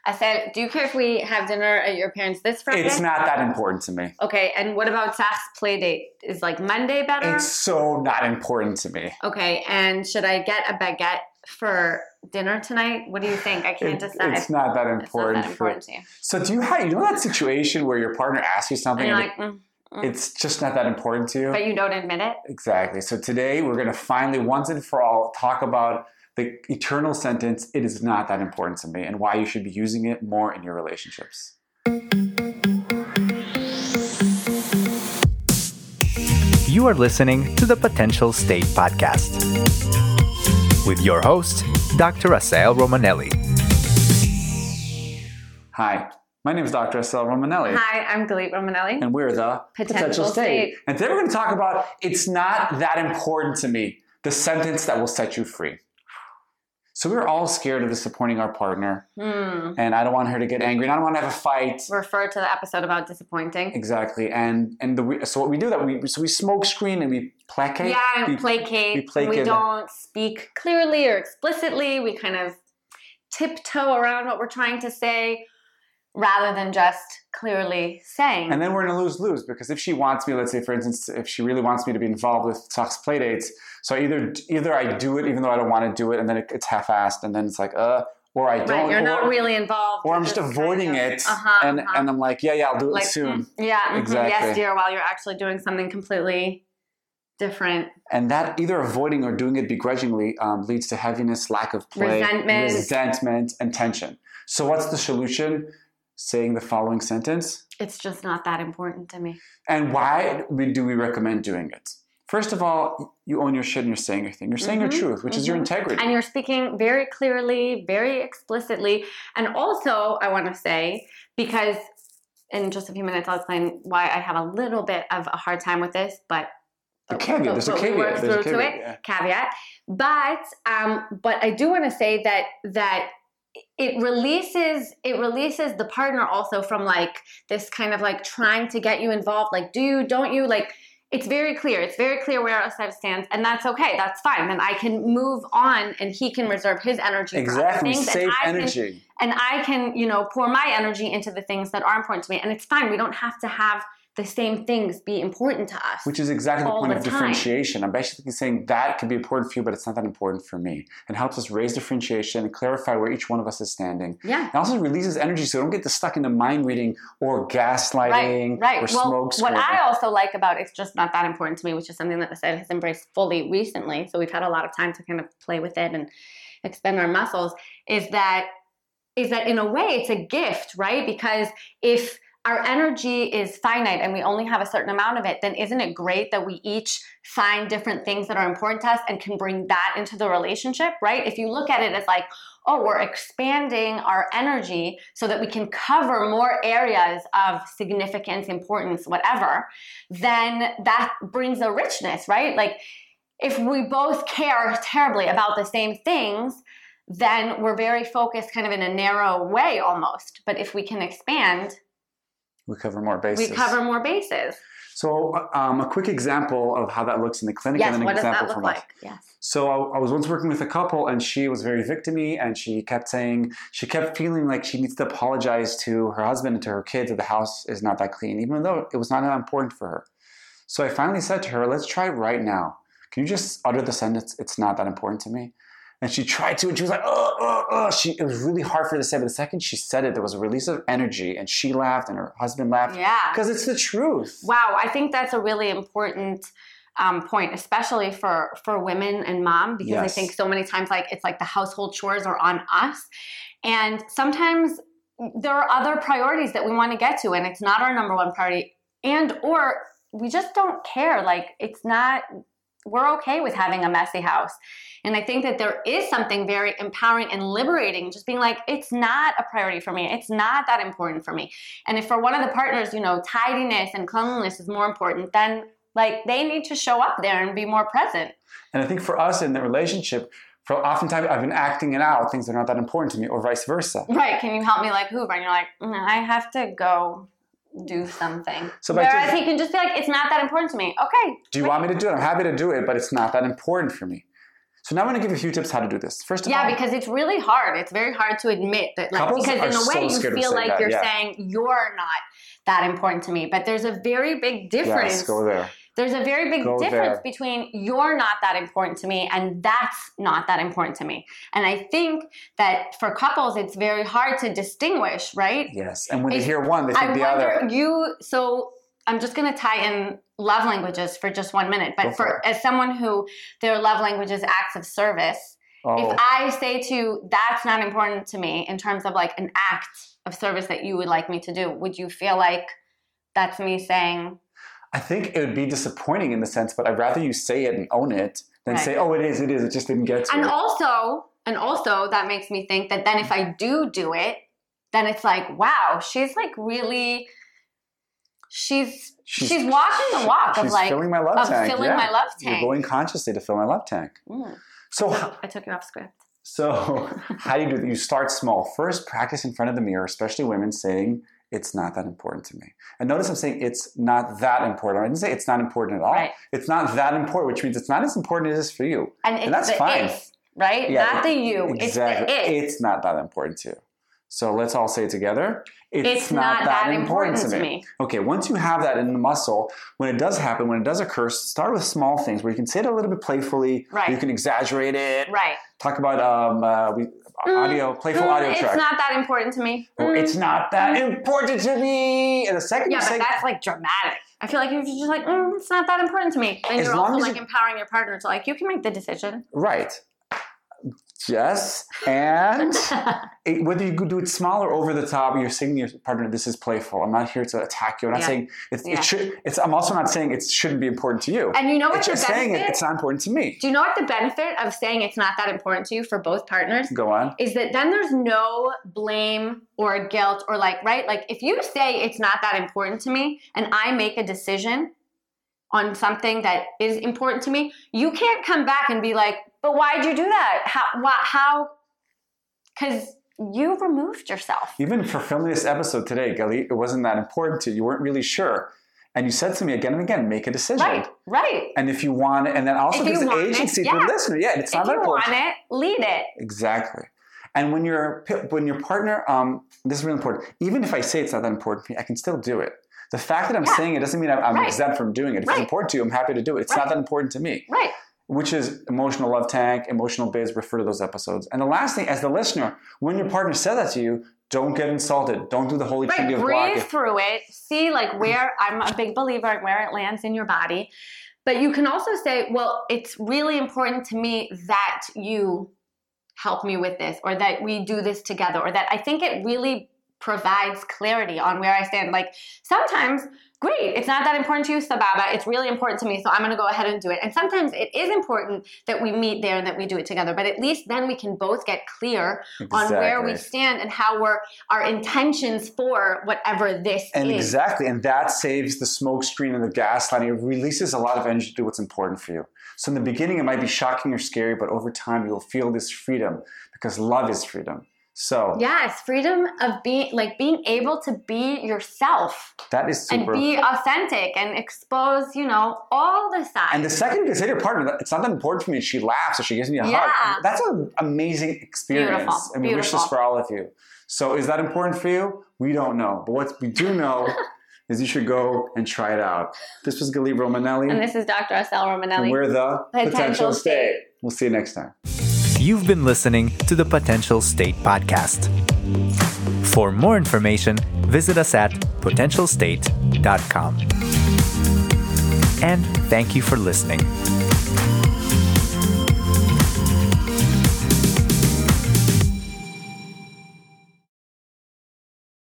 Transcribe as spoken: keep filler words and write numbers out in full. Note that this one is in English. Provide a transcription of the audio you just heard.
I said, do you care if we have dinner at your parents this Friday? It's not that important to me. Okay, and what about Zach's play date? Is like Monday better? It's so not important to me. Okay, and should I get a baguette for dinner tonight? What do you think? I can't it, decide. It's not that important. It's not that important for, to you. So do you have, you know that situation where your partner asks you something and, and like, it, mm, mm. it's just not that important to you? But you don't admit it? Exactly. So today we're going to finally, once and for all, talk about the eternal sentence, it is not that important to me, and why you should be using it more in your relationships. You are listening to the Potential State Podcast with your host, Doctor Asael Romanelli. Hi, my name is Doctor Asael Romanelli. Hi, I'm Galit Romanelli. And we're the Potential, Potential State. State. And today we're going to talk about, it's not that important to me, the sentence that will set you free. So we're all scared of disappointing our partner, Hmm. and I don't want her to get angry, and I don't want to have a fight. Refer to the episode about disappointing. Exactly, and and the so what we do that we so we smoke screen and we placate. Yeah, and we, placate. we placate. We don't speak clearly or explicitly. We kind of tiptoe around what we're trying to say, rather than just clearly saying. And then we're in a lose-lose, because if she wants me, let's say, for instance, if she really wants me to be involved with Zach's play dates, so either either I do it even though I don't want to do it, and then it, it's half-assed, and then it's like, uh, or I don't. Right, you're or, not really involved. Or I'm just avoiding kind of, it, uh-huh, and, uh-huh. and I'm like, yeah, yeah, I'll do it like, soon. mm, yeah, mm-hmm, Exactly. yes, dear, while you're actually doing something completely different. And that either avoiding or doing it begrudgingly um, leads to heaviness, lack of play, Resentment. resentment, and tension. So what's the solution? Saying the following sentence. It's just not that important to me. And why do we recommend doing it? First of all, you own your shit and you're saying your thing. You're saying Mm-hmm, your truth, which mm-hmm. is your integrity. And you're speaking very clearly, very explicitly. And also, I want to say, because in just a few minutes, I'll explain why I have a little bit of a hard time with this, but The caveat, there's a but we caveat. work There's a through to caveat. it, Yeah. caveat. But um, but I do want to say that that it releases it releases the partner also from like this kind of like trying to get you involved. Like, do you, don't you? Like, it's very clear. It's very clear where our side stands, and that's okay. That's fine. Then I can move on, and he can reserve his energy for other Exactly. things. Save and I energy. Can, and I can, you know, pour my energy into the things that are important to me. And it's fine. We don't have to have the same things be important to us. Which is exactly the all point the of time. differentiation. I'm basically saying that could be important for you, but it's not that important for me. It helps us raise differentiation and clarify where each one of us is standing. Yeah. It also releases energy, so don't get stuck into mind reading or gaslighting Right, right. or Well, smoke what screening. I also like about It's Just Not That Important to Me, which is something that the site has embraced fully recently, so we've had a lot of time to kind of play with it and expend our muscles, is that is that in a way it's a gift, right? Because if our energy is finite and we only have a certain amount of it, then isn't it great that we each find different things that are important to us and can bring that into the relationship, right? If you look at it as like, oh, we're expanding our energy so that we can cover more areas of significance, importance, whatever, then that brings a richness, right? Like, if we both care terribly about the same things, then we're very focused kind of in a narrow way almost. But if we can expand, we cover more bases. we cover more bases. So um, a quick example of how that looks in the clinic, Yes, and then an what does example that look from like? us. Yes. So I, I was once working with a couple, and she was very victim-y, and she kept saying, she kept feeling like she needs to apologize to her husband and to her kids that the house is not that clean, even though it was not that important for her. So I finally said to her, let's try it right now. Can you just utter the sentence, it's not that important to me? And she tried to, and she was like, oh, oh, oh. She, it was really hard for her to say, but the second she said it, there was a release of energy, and she laughed, and her husband laughed. Yeah. Because it's the truth. Wow, I think that's a really important um, point, especially for, for women and mom, because Yes. I think so many times like it's like the household chores are on us. And sometimes there are other priorities that we want to get to, and it's not our number one priority. And or we just don't care. Like, it's not, we're okay with having a messy house. And I think that there is something very empowering and liberating, just being like, it's not a priority for me. It's not that important for me. And if for one of the partners, you know, tidiness and cleanliness is more important, then like they need to show up there and be more present. And I think for us in the relationship, for oftentimes I've been acting it out, things that are not that important to me, or vice versa. Right. Can you help me like Hoover? And you're like, mm, I have to go do something. So by Whereas just- he can just be like, it's not that important to me. Okay. Do you want me to do it? I'm happy to do it, but it's not that important for me. So now I'm going to give you a few tips how to do this. First of yeah, all, because it's really hard. It's very hard to admit that, like, Couples because in are a way so you scared to feel say like that, you're yeah. saying you're not that important to me. But there's a very big difference. yes, go there. There's a very big Go difference there. between you're not that important to me and that's not that important to me. And I think that for couples, it's very hard to distinguish, right? Yes, and when they It's- hear one, they think I the wonder, other. you, so I'm just going to tie in love languages for just one minute. Go But for for it. as someone who their love language is acts of service, Oh, if I say to you, that's not important to me in terms of like an act of service that you would like me to do, would you feel like that's me saying, I think it would be disappointing in the sense, but I'd rather you say it and own it than Right. say, oh, it is, it is, it just didn't get to and you. also, and also that makes me think that then if I do do it, then it's like, wow, she's like really, she's she's, She's- walking the walk She's of like, filling my love of tank. filling yeah. my love tank. You're going consciously to fill my love tank. Mm. So, I took you off script. so how do you do that? You start small. First, practice in front of the mirror, especially women, saying, it's not that important to me. And notice I'm saying it's not that important. I didn't say it's not important at all. Right. It's not that important, which means it's not as important as it is for you. And it's that's the fine. if, right? Yeah, Not the you. Exactly. It's the if. It's not that important to you. So let's all say it together. It's, It's not that important to me. Okay, once you have that in the muscle, when it does happen, when it does occur, start with small things where you can say it a little bit playfully. Right. You can exaggerate it. Right. Talk about um, uh, we, audio, playful Mm, audio it's track. not that important to me. Or, Mm. it's not that important to me. And the second Yeah, you but say, that's like dramatic. I feel like if you're just like, mm, it's not that important to me, then As you're long also as like you- empowering your partner to like, you can make the decision. right. Yes, and it, whether you do it small or over the top, you're saying to your partner, "This is playful. I'm not here to attack you." I'm not Yeah. saying it's, Yeah. it should. It's. I'm also not saying it shouldn't be important to you. And you know what It's the just saying it. benefit? It's not important to me. Do you know what the benefit of saying it's not that important to you for both partners? Go on. Is that then there's no blame or guilt or like, right? Like if you say it's not that important to me and I make a decision on something that is important to me, you can't come back and be like, but why'd you do that? How, why, how, because you removed yourself. Even for filming this episode today, Gali, it wasn't that important to you. You weren't really sure. And you said to me again and again, make a decision. Right, right. And if you want it, and then also If you there's want it, agency yeah. for the listener. Yeah, it's If not that you important. want it, lead it. Exactly. And when your when your partner, um, this is really important. Even if I say it's not that important to me, I can still do it. The fact that I'm Yeah. saying it doesn't mean I'm, I'm Right. exempt from doing it. If Right. it's important to you, I'm happy to do it. It's Right. not that important to me. Right. Which is emotional love tank, emotional biz. Refer to those episodes. And the last thing, as the listener, when your partner says that to you, don't get insulted. Don't do the holy Right, trinity of breathe blocking. through it. See, like where I'm a big believer in where it lands in your body. But you can also say, well, it's really important to me that you help me with this, or that we do this together, or that I think it really provides clarity on where I stand. Like sometimes, great, it's not that important to you, Sababa. It's really important to me, so I'm going to go ahead and do it. And sometimes it is important that we meet there and that we do it together. But at least then we can both get clear on where we Exactly. stand and how we're our intentions for whatever this And is. exactly, and that saves the smoke screen and the gaslighting. It releases a lot of energy to do what's important for you. So in the beginning, it might be shocking or scary, but over time, you'll feel this freedom because love is freedom. So Yes, freedom of being like being able to be yourself that is super. and be authentic and expose, you know, all the sides. And the second you can say to your partner, that it's not that important for me, and she laughs or she gives me a Yeah. hug, that's an amazing experience. Beautiful, And we wish beautiful. this for all of you. So is that important for you? We don't know. But what we do know is you should go and try it out. This was Gali Romanelli. And this is Doctor Estelle and Romanelli. we're the Potential Potential State. State. We'll see you next time. You've been listening to the Potential State Podcast. For more information, visit us at potential state dot com. And thank you for listening.